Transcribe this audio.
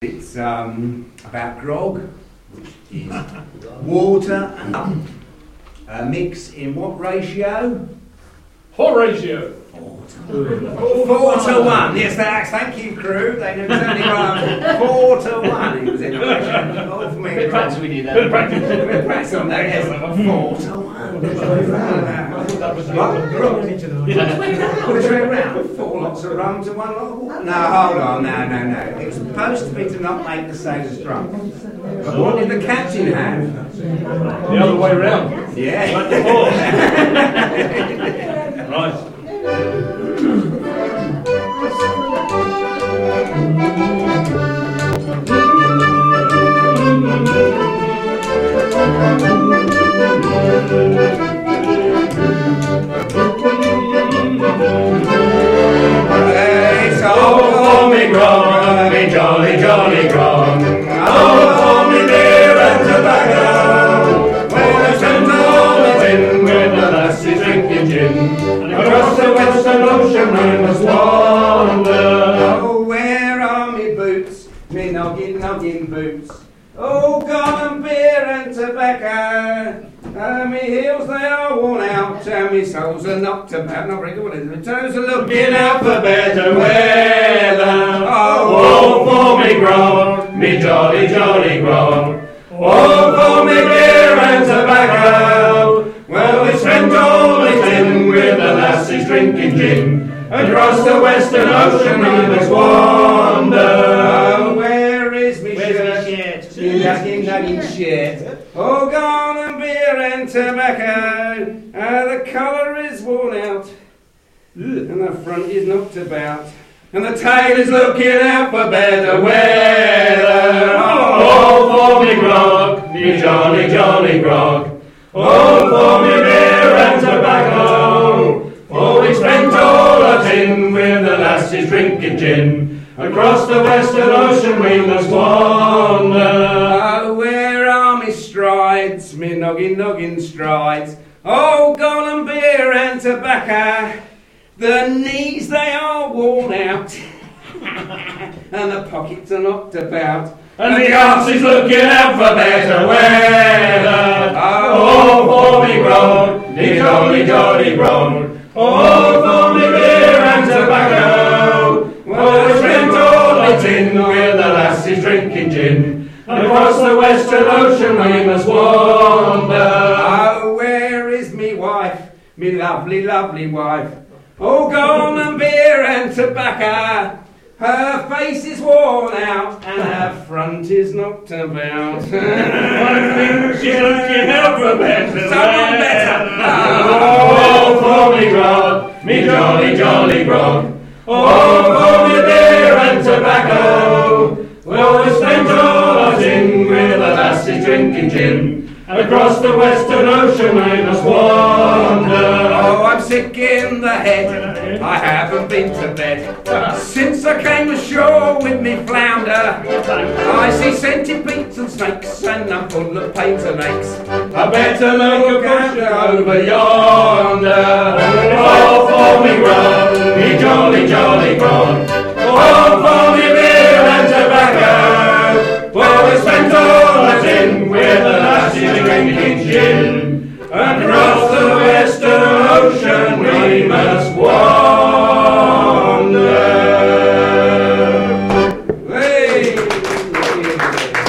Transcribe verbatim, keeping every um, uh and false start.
It's um, about grog, which is water and rum. Uh, mix in what ratio? Horatio. Four to, Four to one. Yes, that's. Thank you, crew. They knew exactly right. Four to one. It was in a ratio of me. Bit of practice we did. Bit of practice. Bit of practice on that. Yes. Four to one. I thought that was the grog. Which way round? Four lots of rum to one lot of water. No, hold on. No, no, no. It was supposed to be to not make the sailors drunk. But what did the captain have? The other way round. Yeah. Like the horse. Right. It's all for me grog, me jolly, jolly grog. All for me beer and tobacco. When I spend all the tin with the lassie drinking gin. Across the western ocean I must wander. Oh, where are me boots, me noggin, noggin boots? Oh, gone and beer and tobacco. Uh, me heels they are worn out, and me soles are knocked about. Not very good, my toes are looking out for better weather. Oh, for me grog, me jolly, jolly grog. Oh, for me beer and tobacco. Well, we spent all the tin with the lassies drinking gin. Across the western ocean we must wander. Oh, where is me shirt? Me nagging, nagging shit. Oh, gone and beer and tobacco. Uh, the colour is worn out, and the front is knocked about, and the tail is looking out for better weather. Oh, for me grog, me jolly, jolly grog. Oh, for me beer and tobacco. Oh, we spent all our tin with the lassies drinking gin. Across the western ocean we must wander. Oh, where are me strides, me noggin, noggin strides? Oh, gone and beer and tobacco. The knees they are worn out, and the pockets are knocked about, and the arse is looking out for better weather. Oh, for me grog, me jolly, jolly grog. Oh, for me beer and tobacco. Well, we spent all the tin with the lassies drinking gin. Across the western ocean we must wander. Oh, where is me wife, me lovely, lovely wife? Oh, gone and beer and tobacco. Her face is worn out and her front is knocked about. One thing she's looking out for better. Someone better. Oh, for me grog, me jolly, jolly grog. Oh, for me beer and tobacco. Well, we spent all our tin with the lassies drinking gin. Across the western ocean I must wander. Oh, I'm sick in the head, I haven't been to bed since I came ashore with me flounder. I see centipedes and snakes, and I'm full of pains and aches. I better look out over yonder. Oh, for me grog, me jolly, jolly grog. Oh, for me